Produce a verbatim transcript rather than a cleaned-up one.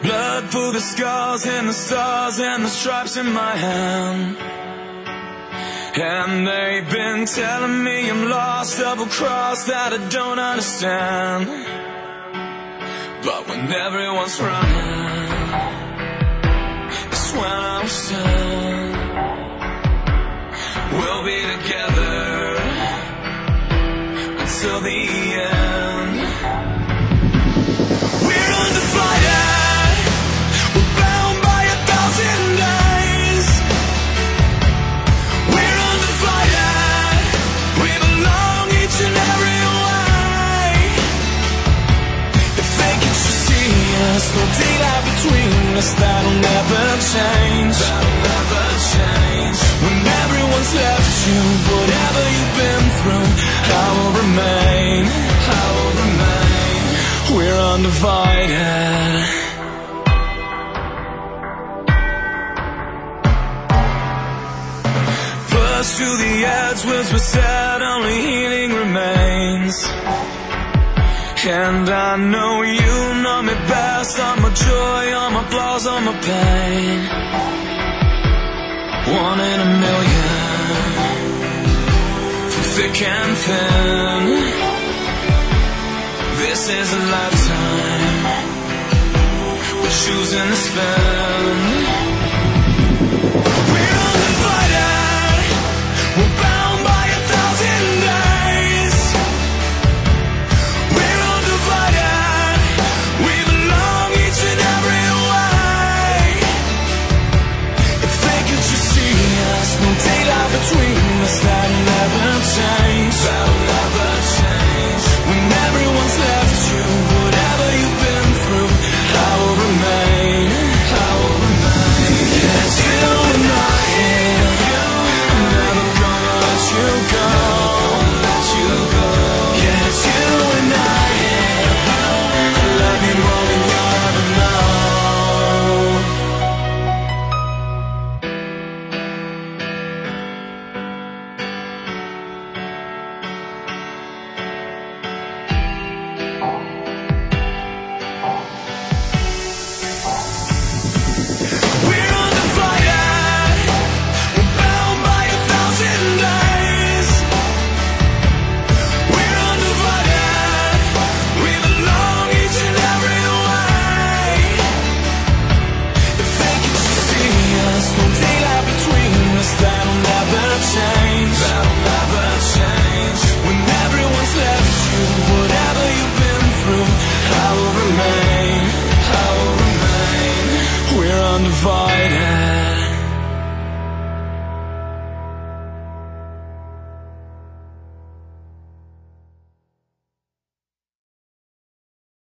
Blood for the scars and the stars and the stripes in my hand. And they've been telling me I'm lost, double-crossed, that I don't understand. But when everyone's running, it's when I'm sad. We'll be together until the end. We're undivided, we're bound by a thousand days. We're undivided, we belong each and every way. If they can just see us, no daylight between us, that'll never change. That'll never change. When everyone's left you, whatever you've been through, I will remain, I will remain. We're undivided. Pushed to the edge, words were said, only healing remains. And I know you know me best, all my joy, all my flaws, all my pain. One in a million, through thick and thin. This is a lifetime we're choosing to spend. We're undivided, we're bound by a thousand days. We're undivided, we belong each and every way. If they could just see us, no daylight between us, that'll never change. That'll never change. When everyone's left you, whatever you've been through, I will remain, I will remain. Yes, you and I, I'm never gonna let you go, let you go. Yes, you and I, I love you more than you'll ever know. We're undivided, we're bound by a thousand days. We're undivided, we belong each and every way. If they could just see us, no daylight between us, that'll never change. That'll never change. When everyone's left you, whatever you've been through, I will remain.